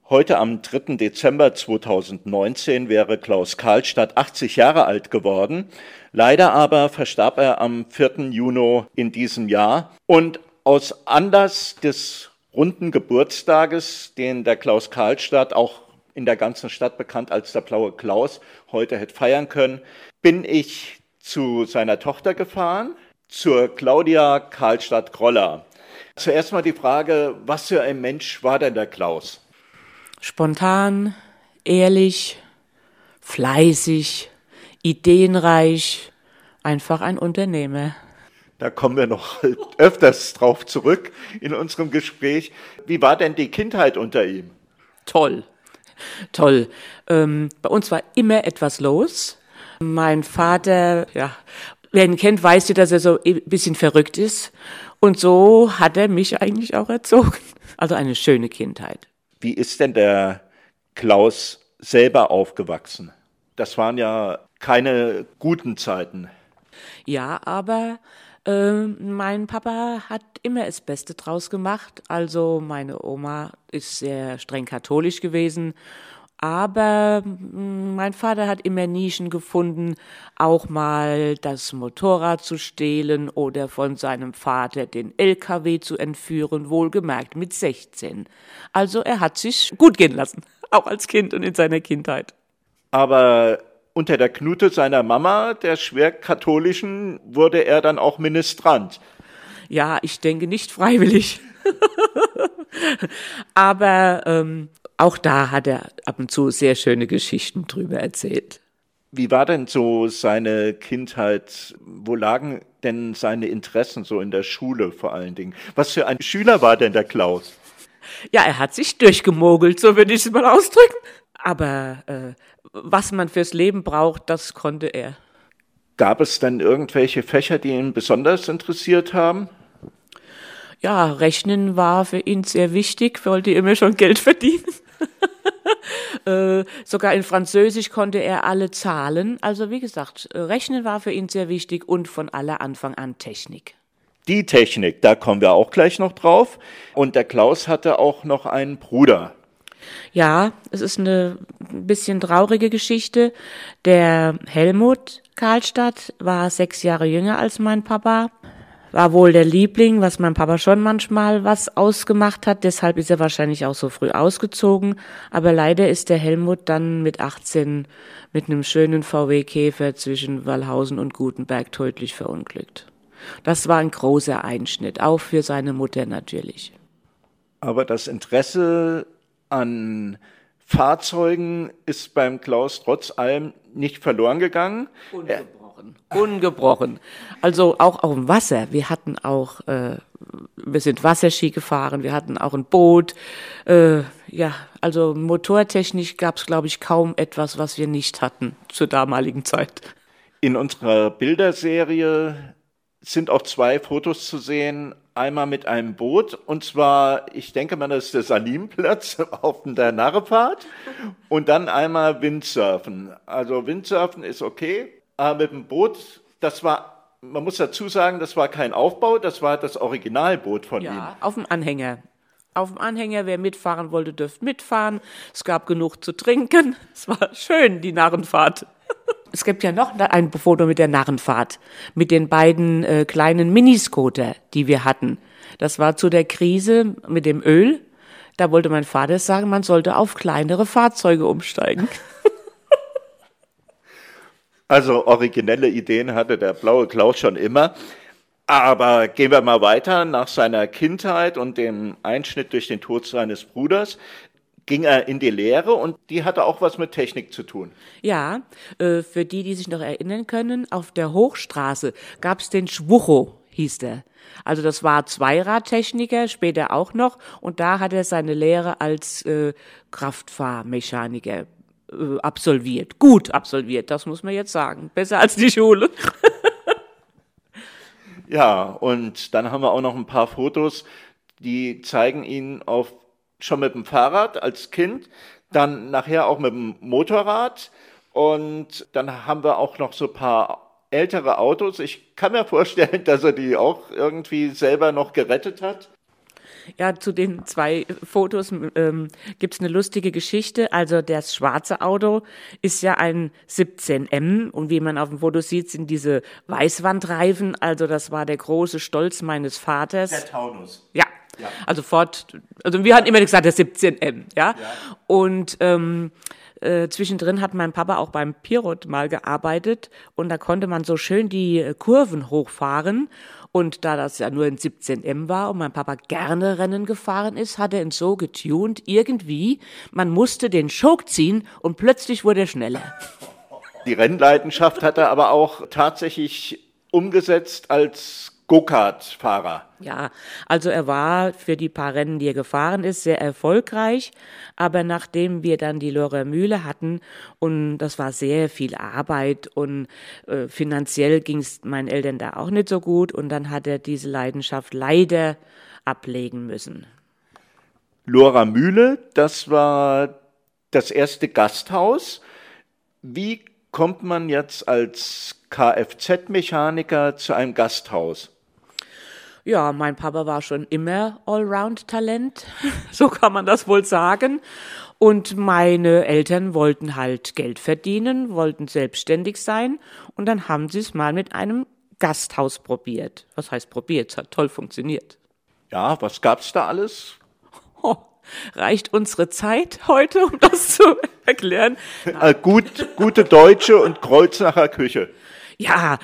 Heute am 3. Dezember 2019 wäre Klaus Karlstadt 80 Jahre alt geworden. Leider aber verstarb er am 4. Juni in diesem Jahr. Und aus Anlass des runden Geburtstages, den der Klaus Karlstadt, auch in der ganzen Stadt bekannt als der Blaue Klaus, heute hätte feiern können, bin ich zu seiner Tochter gefahren, zur Claudia Karlstadt-Groller. Zuerst mal die Frage, was für ein Mensch war denn der Klaus? Spontan, ehrlich, fleißig, ideenreich, einfach ein Unternehmer. Da kommen wir noch öfters drauf zurück in unserem Gespräch. Wie war denn die Kindheit unter ihm? Toll. Bei uns war immer etwas los. Mein Vater, wer ihn kennt, weiß ja, dass er so ein bisschen verrückt ist. Und so hat er mich eigentlich auch erzogen. Also eine schöne Kindheit. Wie ist denn der Klaus selber aufgewachsen? Das waren ja keine guten Zeiten. Ja, aber mein Papa hat immer das Beste draus gemacht. Also meine Oma ist sehr streng katholisch gewesen. Aber mein Vater hat immer Nischen gefunden, auch mal das Motorrad zu stehlen oder von seinem Vater den LKW zu entführen, wohlgemerkt mit 16. Also er hat sich gut gehen lassen, auch als Kind und in seiner Kindheit. Aber unter der Knute seiner Mama, der schwer katholischen, wurde er dann auch Ministrant. Ja, ich denke nicht freiwillig. Aber auch da hat er ab und zu sehr schöne Geschichten drüber erzählt. Wie war denn so seine Kindheit? Wo lagen denn seine Interessen so in der Schule vor allen Dingen? Was für ein Schüler war denn der Klaus? Ja, er hat sich durchgemogelt, so würde ich es mal ausdrücken. Aber was man fürs Leben braucht, das konnte er. Gab es denn irgendwelche Fächer, die ihn besonders interessiert haben? Ja, Rechnen war für ihn sehr wichtig, wollte immer schon Geld verdienen. Sogar in Französisch konnte er alle Zahlen. Also wie gesagt, Rechnen war für ihn sehr wichtig und von aller Anfang an Technik. Die Technik, da kommen wir auch gleich noch drauf. Und der Klaus hatte auch noch einen Bruder. Ja, es ist eine bisschen traurige Geschichte. Der Helmut Karlstadt war 6 Jahre jünger als mein Papa. War wohl der Liebling, was mein Papa schon manchmal was ausgemacht hat. Deshalb ist er wahrscheinlich auch so früh ausgezogen. Aber leider ist der Helmut dann mit 18 mit einem schönen VW-Käfer zwischen Wallhausen und Gutenberg tödlich verunglückt. Das war ein großer Einschnitt, auch für seine Mutter natürlich. Aber das Interesse an Fahrzeugen ist beim Klaus trotz allem nicht verloren gegangen. Ungebrochen. Also auch auf dem Wasser. Wir hatten auch, wir sind Wasserski gefahren, wir hatten auch ein Boot. Also motortechnisch gab es, glaube ich, kaum etwas, was wir nicht hatten zur damaligen Zeit. In unserer Bilderserie sind auch 2 Fotos zu sehen. Einmal mit einem Boot, und zwar, ich denke mal, das ist der Salimplatz auf der Narrepfad. Und dann einmal Windsurfen. Also Windsurfen ist okay. Aber mit dem Boot, man muss dazu sagen, das war kein Aufbau, das war das Originalboot von ihm. Ja, auf dem Anhänger. Auf dem Anhänger, wer mitfahren wollte, dürfte mitfahren. Es gab genug zu trinken. Es war schön, die Narrenfahrt. Es gibt ja noch ein Foto mit der Narrenfahrt, mit den beiden kleinen Miniscooter, die wir hatten. Das war zu der Krise mit dem Öl. Da wollte mein Vater sagen, man sollte auf kleinere Fahrzeuge umsteigen. Also originelle Ideen hatte der Blaue Klaus schon immer. Aber gehen wir mal weiter. Nach seiner Kindheit und dem Einschnitt durch den Tod seines Bruders ging er in die Lehre, und die hatte auch was mit Technik zu tun. Ja, für die sich noch erinnern können, auf der Hochstraße gab es den Schwucho, hieß der. Also das war Zweiradtechniker, später auch noch, und da hat er seine Lehre als Kraftfahrmechaniker absolviert. Gut absolviert, das muss man jetzt sagen. Besser als die Schule. Ja, und dann haben wir auch noch ein paar Fotos, die zeigen ihn schon mit dem Fahrrad als Kind, dann nachher auch mit dem Motorrad, und dann haben wir auch noch so ein paar ältere Autos. Ich kann mir vorstellen, dass er die auch irgendwie selber noch gerettet hat. Ja, zu den 2 Fotos gibt's eine lustige Geschichte. Also das schwarze Auto ist ja ein 17M und wie man auf dem Foto sieht, sind diese Weißwandreifen. Also das war der große Stolz meines Vaters. Der Taunus. Ja, also also wir hatten immer gesagt, der 17M, ja. Und zwischendrin hat mein Papa auch beim Pirot mal gearbeitet und da konnte man so schön die Kurven hochfahren. Und da das ja nur ein 17M war und mein Papa gerne Rennen gefahren ist, hat er ihn so getuned, irgendwie, man musste den Choke ziehen und plötzlich wurde er schneller. Die Rennleidenschaft hat er aber auch tatsächlich umgesetzt als Go-Kart-Fahrer. Ja, also er war für die paar Rennen, die er gefahren ist, sehr erfolgreich. Aber nachdem wir dann die Lorrainer Mühle hatten und das war sehr viel Arbeit und finanziell ging es meinen Eltern da auch nicht so gut und dann hat er diese Leidenschaft leider ablegen müssen. Lorrainer Mühle, das war das erste Gasthaus. Wie kommt man jetzt als Kfz-Mechaniker zu einem Gasthaus? Ja, mein Papa war schon immer Allround-Talent, so kann man das wohl sagen. Und meine Eltern wollten halt Geld verdienen, wollten selbstständig sein. Und dann haben sie es mal mit einem Gasthaus probiert. Was heißt probiert? Es hat toll funktioniert. Ja, was gab's da alles? Oh, reicht unsere Zeit heute, um das zu erklären? Gute deutsche und Kreuznacher Küche. Ja,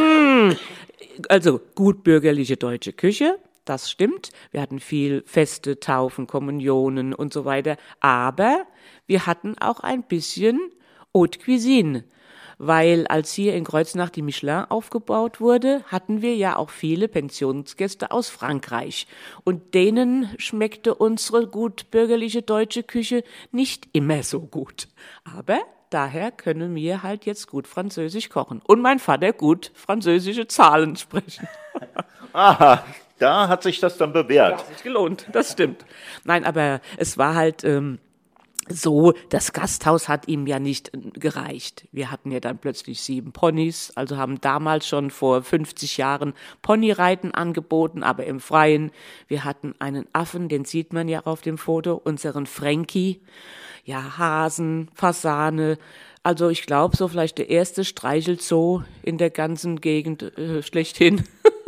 also gut bürgerliche deutsche Küche, das stimmt. Wir hatten viel Feste, Taufen, Kommunionen und so weiter. Aber wir hatten auch ein bisschen Haute Cuisine. Weil als hier in Kreuznach die Michelin aufgebaut wurde, hatten wir ja auch viele Pensionsgäste aus Frankreich. Und denen schmeckte unsere gut bürgerliche deutsche Küche nicht immer so gut. Aber daher können wir halt jetzt gut Französisch kochen. Und mein Vater gut französische Zahlen sprechen. Aha, da hat sich das dann bewährt. Das hat sich gelohnt, das stimmt. Nein, aber es war halt so, das Gasthaus hat ihm ja nicht gereicht. Wir hatten ja dann plötzlich 7 Ponys, also haben damals schon vor 50 Jahren Ponyreiten angeboten, aber im Freien. Wir hatten einen Affen, den sieht man ja auf dem Foto, unseren Frankie. Ja, Hasen, Fasane. Also ich glaube, so vielleicht der erste Streichelzoo in der ganzen Gegend schlechthin.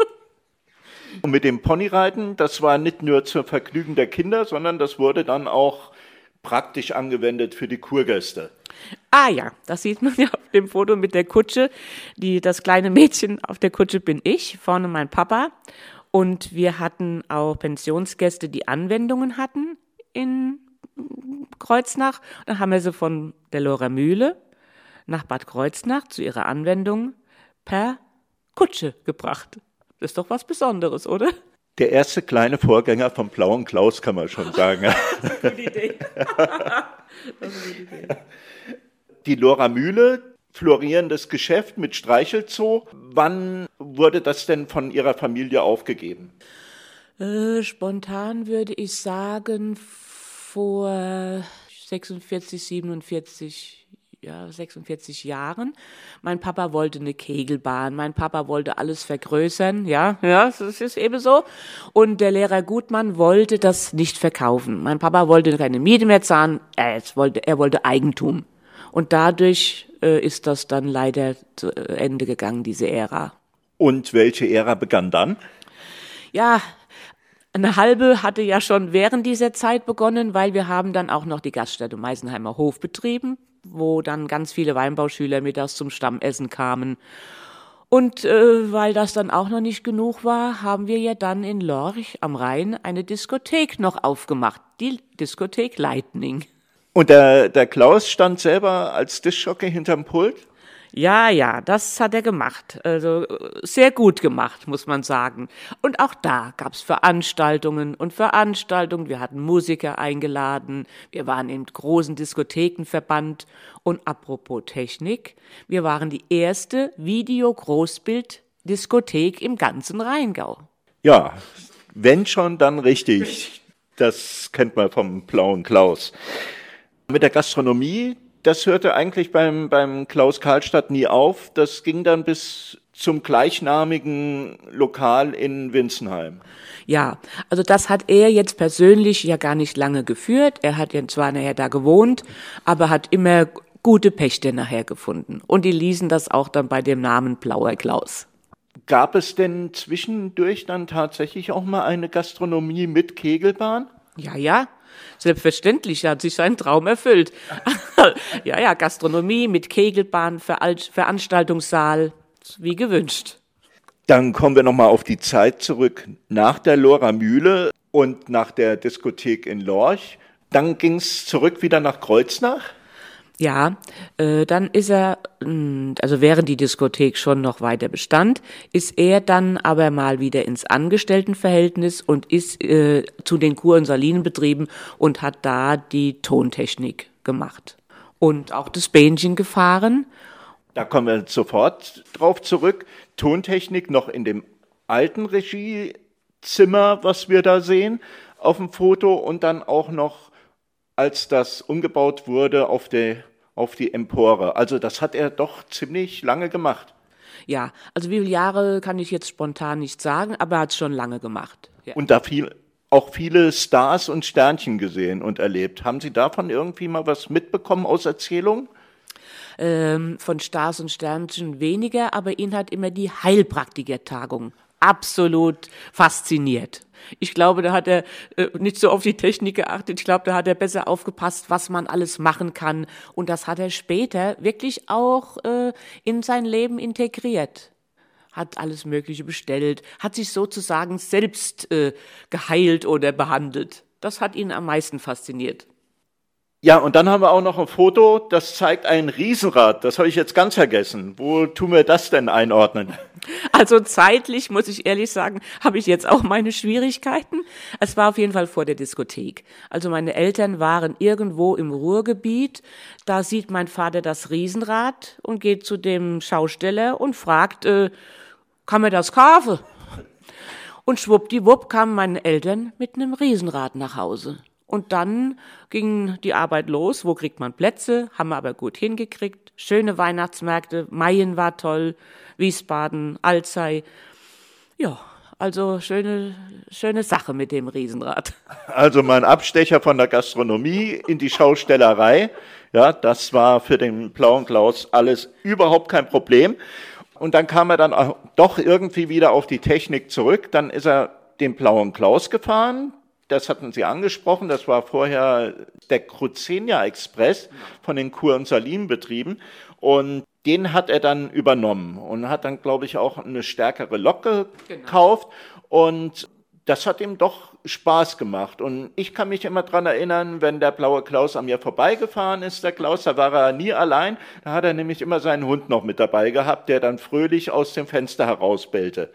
Und mit dem Ponyreiten, das war nicht nur zum Vergnügen der Kinder, sondern das wurde dann auch praktisch angewendet für die Kurgäste. Ah ja, das sieht man ja auf dem Foto mit der Kutsche. Das kleine Mädchen auf der Kutsche bin ich, vorne mein Papa. Und wir hatten auch Pensionsgäste, die Anwendungen hatten in Kreuznach. Dann haben wir sie von der Lorrainer Mühle nach Bad Kreuznach zu ihrer Anwendung per Kutsche gebracht. Das ist doch was Besonderes, oder? Der erste kleine Vorgänger vom Blauen Klaus, kann man schon sagen. Das ist eine gute Idee. Das ist eine gute Idee. Die Lorrainer Mühle, florierendes Geschäft mit Streichelzoo. Wann wurde das denn von Ihrer Familie aufgegeben? Spontan würde ich sagen, vor 46 Jahren. Mein Papa wollte eine Kegelbahn, mein Papa wollte alles vergrößern, ja, das ist eben so. Und der Lehrer Gutmann wollte das nicht verkaufen. Mein Papa wollte keine Miete mehr zahlen, er wollte Eigentum. Und dadurch ist das dann leider zu Ende gegangen, diese Ära. Und welche Ära begann dann? Ja, eine halbe hatte ja schon während dieser Zeit begonnen, weil wir haben dann auch noch die Gaststätte Meisenheimer Hof betrieben, wo dann ganz viele Weinbauschüler mittags zum Stammessen kamen. Und weil das dann auch noch nicht genug war, haben wir ja dann in Lorch am Rhein eine Diskothek noch aufgemacht, die Diskothek Lightning. Und der Klaus stand selber als Diskjockey hinterm Pult? Ja, das hat er gemacht. Also sehr gut gemacht, muss man sagen. Und auch da gab's Veranstaltungen und Veranstaltungen. Wir hatten Musiker eingeladen. Wir waren im großen Diskothekenverband. Und apropos Technik, wir waren die erste Video-Großbild-Diskothek im ganzen Rheingau. Ja, wenn schon, dann richtig. Das kennt man vom Blauen Klaus. Mit der Gastronomie, das hörte eigentlich beim Klaus Karlstadt nie auf. Das ging dann bis zum gleichnamigen Lokal in Winsenheim. Ja, also das hat er jetzt persönlich ja gar nicht lange geführt. Er hat ja zwar nachher da gewohnt, aber hat immer gute Pächter nachher gefunden. Und die ließen das auch dann bei dem Namen Blauer Klaus. Gab es denn zwischendurch dann tatsächlich auch mal eine Gastronomie mit Kegelbahn? Ja, selbstverständlich, er hat sich seinen Traum erfüllt. Ja, Gastronomie mit Kegelbahn, Veranstaltungssaal, wie gewünscht. Dann kommen wir nochmal auf die Zeit zurück nach der Lohrer Mühle und nach der Diskothek in Lorch. Dann ging es zurück wieder nach Kreuznach? Ja, dann ist er, also während die Diskothek schon noch weiter bestand, ist er dann aber mal wieder ins Angestelltenverhältnis und ist zu den Kur- und Salinenbetrieben und hat da die Tontechnik gemacht. Und auch das Bähnchen gefahren. Da kommen wir sofort drauf zurück. Tontechnik noch in dem alten Regiezimmer, was wir da sehen auf dem Foto, und dann auch noch, als das umgebaut wurde, auf die Empore. Also das hat er doch ziemlich lange gemacht. Ja, also wie viele Jahre kann ich jetzt spontan nicht sagen, aber er hat es schon lange gemacht. Ja. Und da auch viele Stars und Sternchen gesehen und erlebt. Haben Sie davon irgendwie mal was mitbekommen aus Erzählungen? Von Stars und Sternchen weniger, aber ihn hat immer die Heilpraktikertagung absolut fasziniert. Ich glaube, da hat er nicht so auf die Technik geachtet. Ich glaube, da hat er besser aufgepasst, was man alles machen kann. Und das hat er später wirklich auch in sein Leben integriert. Hat alles Mögliche bestellt, hat sich sozusagen selbst geheilt oder behandelt. Das hat ihn am meisten fasziniert. Ja, und dann haben wir auch noch ein Foto, das zeigt ein Riesenrad. Das habe ich jetzt ganz vergessen. Wo tun wir das denn einordnen? Also zeitlich, muss ich ehrlich sagen, habe ich jetzt auch meine Schwierigkeiten. Es war auf jeden Fall vor der Diskothek. Also meine Eltern waren irgendwo im Ruhrgebiet. Da sieht mein Vater das Riesenrad und geht zu dem Schausteller und fragt, kann man das kaufen? Und schwuppdiwupp kamen meine Eltern mit einem Riesenrad nach Hause. Und dann ging die Arbeit los. Wo kriegt man Plätze? Haben wir aber gut hingekriegt. Schöne Weihnachtsmärkte. Mayen war toll. Wiesbaden, Alzey. Ja, also schöne Sache mit dem Riesenrad. Also mein Abstecher von der Gastronomie in die Schaustellerei. Ja, das war für den Blauen Klaus alles überhaupt kein Problem. Und dann kam er dann auch doch irgendwie wieder auf die Technik zurück. Dann ist er den Blauen Klaus gefahren. Das hatten Sie angesprochen, das war vorher der Crucenia Express von den Kur- und Salinenbetrieben, und den hat er dann übernommen und hat dann, glaube ich, auch eine stärkere Lok gekauft, und das hat ihm doch Spaß gemacht. Und ich kann mich immer dran erinnern, wenn der Blaue Klaus an mir vorbeigefahren ist, der Klaus, da war er nie allein, da hat er nämlich immer seinen Hund noch mit dabei gehabt, der dann fröhlich aus dem Fenster herausbellte.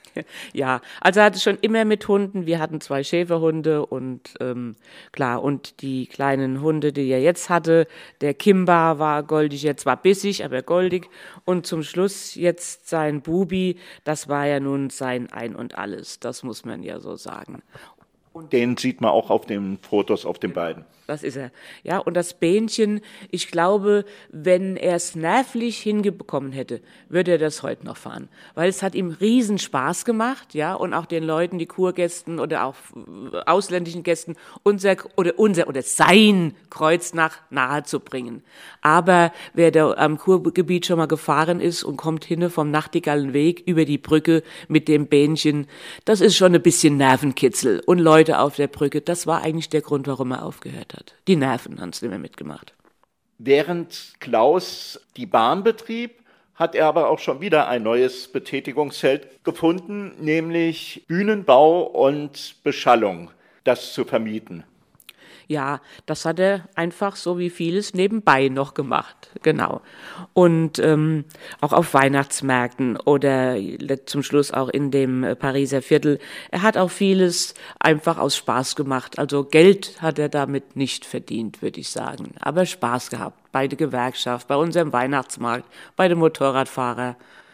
Ja, also er hatte schon immer mit Hunden. Wir hatten 2 Schäferhunde und klar, und die kleinen Hunde, die er jetzt hatte, der Kimba war goldig, er zwar bissig, aber goldig. Und zum Schluss jetzt sein Bubi, das war ja nun sein Ein und Alles. Das muss man ja so sagen. Und den sieht man auch auf den Fotos, auf den beiden. Das ist er. Ja, und das Bähnchen, ich glaube, wenn er es nervlich hingebekommen hätte, würde er das heute noch fahren. Weil es hat ihm riesen Spaß gemacht, ja, und auch den Leuten, die Kurgästen oder auch ausländischen Gästen, unser oder sein Kreuznach nahe zu bringen. Aber wer da am Kurgebiet schon mal gefahren ist und kommt hinne vom Nachtigallenweg über die Brücke mit dem Bähnchen, das ist schon ein bisschen Nervenkitzel. Und Leute auf der Brücke, das war eigentlich der Grund, warum er aufgehört hat. Die Nerven haben es nicht mehr mitgemacht. Während Klaus die Bahn betrieb, hat er aber auch schon wieder ein neues Betätigungsfeld gefunden, nämlich Bühnenbau und Beschallung, das zu vermieten. Ja, das hat er einfach so wie vieles nebenbei noch gemacht, genau. Und auch auf Weihnachtsmärkten oder zum Schluss auch in dem Pariser Viertel. Er hat auch vieles einfach aus Spaß gemacht. Also Geld hat er damit nicht verdient, würde ich sagen. Aber Spaß gehabt bei der Gewerkschaft, bei unserem Weihnachtsmarkt, bei den Motorradfahrern.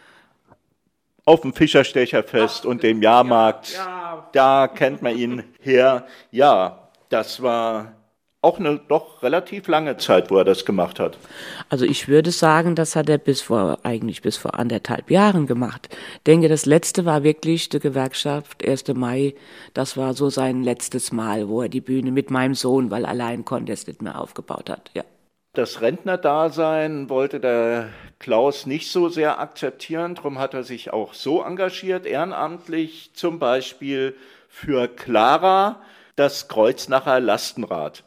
Auf dem Fischerstecherfest und dem Jahrmarkt, da kennt man ihn her. Ja, das war auch eine doch relativ lange Zeit, wo er das gemacht hat. Also ich würde sagen, das hat er bis vor 1,5 Jahren gemacht. Ich denke, das letzte war wirklich die Gewerkschaft, 1. Mai. Das war so sein letztes Mal, wo er die Bühne mit meinem Sohn, weil allein konnte er es nicht mehr aufgebaut hat, ja. Das Rentnerdasein wollte der Klaus nicht so sehr akzeptieren, darum hat er sich auch so engagiert, ehrenamtlich, zum Beispiel für Clara, das Kreuznacher Lastenrad.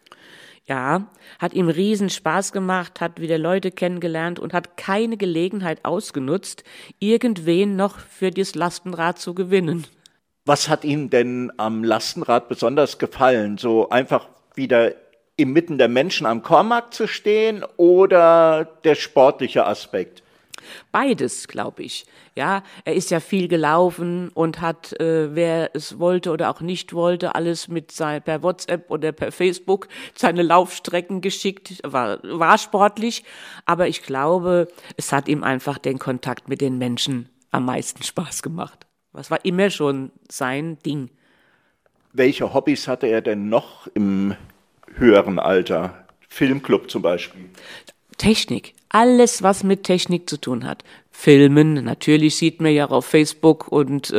Ja, hat ihm riesen Spaß gemacht, hat wieder Leute kennengelernt und hat keine Gelegenheit ausgenutzt, irgendwen noch für das Lastenrad zu gewinnen. Was hat ihm denn am Lastenrad besonders gefallen? So einfach wieder inmitten der Menschen am Kornmarkt zu stehen oder der sportliche Aspekt? Beides, glaube ich. Ja, er ist ja viel gelaufen und hat, wer es wollte oder auch nicht wollte, alles per WhatsApp oder per Facebook seine Laufstrecken geschickt. War sportlich, aber ich glaube, es hat ihm einfach den Kontakt mit den Menschen am meisten Spaß gemacht. Das war immer schon sein Ding. Welche Hobbys hatte er denn noch im höheren Alter? Filmclub zum Beispiel. Technik. Alles, was mit Technik zu tun hat. Filmen, natürlich sieht man ja auf Facebook und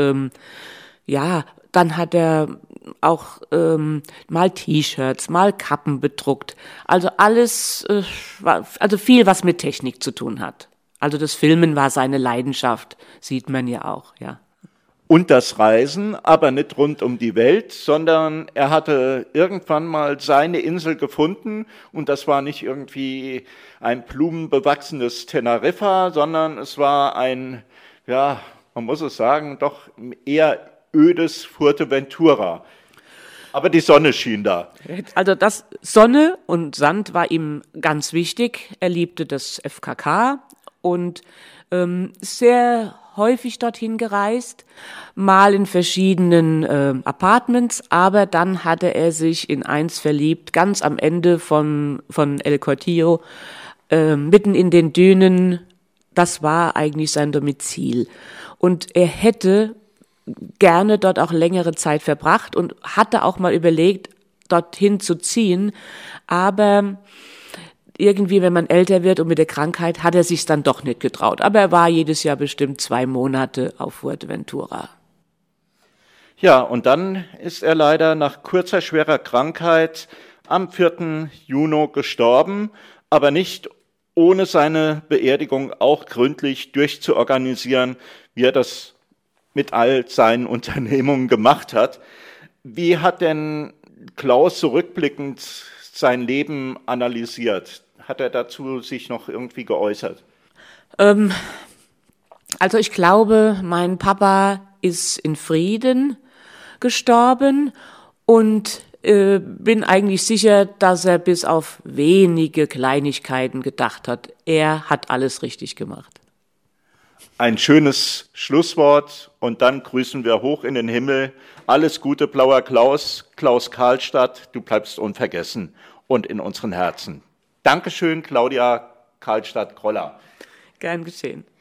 ja, dann hat er auch mal T-Shirts, mal Kappen bedruckt. Also alles, also viel, was mit Technik zu tun hat. Also das Filmen war seine Leidenschaft, sieht man ja auch, ja. Und das Reisen, aber nicht rund um die Welt, sondern er hatte irgendwann mal seine Insel gefunden und das war nicht irgendwie ein blumenbewachsenes Teneriffa, sondern es war ein, ja, man muss es sagen, doch eher ödes Fuerteventura. Aber die Sonne schien da. Also das Sonne und Sand war ihm ganz wichtig. Er liebte das FKK und sehr häufig dorthin gereist, mal in verschiedenen Apartments, aber dann hatte er sich in eins verliebt, ganz am Ende von El Cortillo, mitten in den Dünen. Das war eigentlich sein Domizil. Und er hätte gerne dort auch längere Zeit verbracht und hatte auch mal überlegt, dorthin zu ziehen, aber irgendwie, wenn man älter wird und mit der Krankheit, hat er sich dann doch nicht getraut. Aber er war jedes Jahr bestimmt 2 Monate auf Fuerteventura. Ja, und dann ist er leider nach kurzer, schwerer Krankheit am 4. Juni gestorben, aber nicht ohne seine Beerdigung auch gründlich durchzuorganisieren, wie er das mit all seinen Unternehmungen gemacht hat. Wie hat denn Klaus zurückblickend sein Leben analysiert? Hat er dazu sich noch irgendwie geäußert? Also ich glaube, mein Papa ist in Frieden gestorben und bin eigentlich sicher, dass er bis auf wenige Kleinigkeiten gedacht hat. Er hat alles richtig gemacht. Ein schönes Schlusswort und dann grüßen wir hoch in den Himmel. Alles Gute, Blauer Klaus, Klaus Karlstadt, du bleibst unvergessen und in unseren Herzen. Dankeschön, Claudia Karlstadt-Groller. Gern geschehen.